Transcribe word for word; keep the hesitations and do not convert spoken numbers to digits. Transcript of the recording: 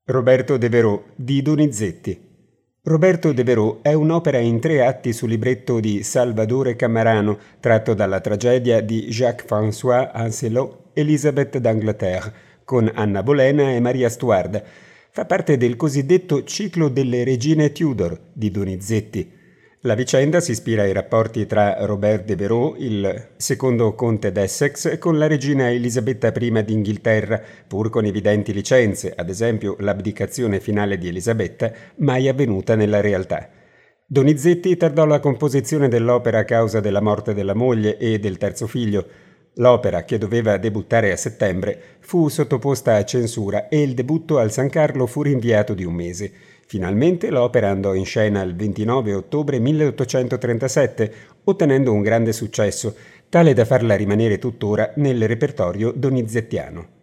Roberto Devereux di Donizetti. Roberto Devereux è un'opera in tre atti su libretto di Salvadore Camarano, tratto dalla tragedia di Jacques-François Ancelot, Elisabeth d'Angleterre, con Anna Bolena e Maria Stuarda. Fa parte del cosiddetto ciclo delle regine Tudor di Donizetti. La vicenda si ispira ai rapporti tra Robert Devereux, il secondo conte d'Essex, con la regina Elisabetta prima d'Inghilterra, pur con evidenti licenze, ad esempio l'abdicazione finale di Elisabetta, mai avvenuta nella realtà. Donizetti tardò la composizione dell'opera a causa della morte della moglie e del terzo figlio. L'opera, che doveva debuttare a settembre, fu sottoposta a censura e il debutto al San Carlo fu rinviato di un mese. Finalmente l'opera andò in scena il ventinove ottobre milleottocentotrentasette, ottenendo un grande successo, tale da farla rimanere tuttora nel repertorio donizettiano.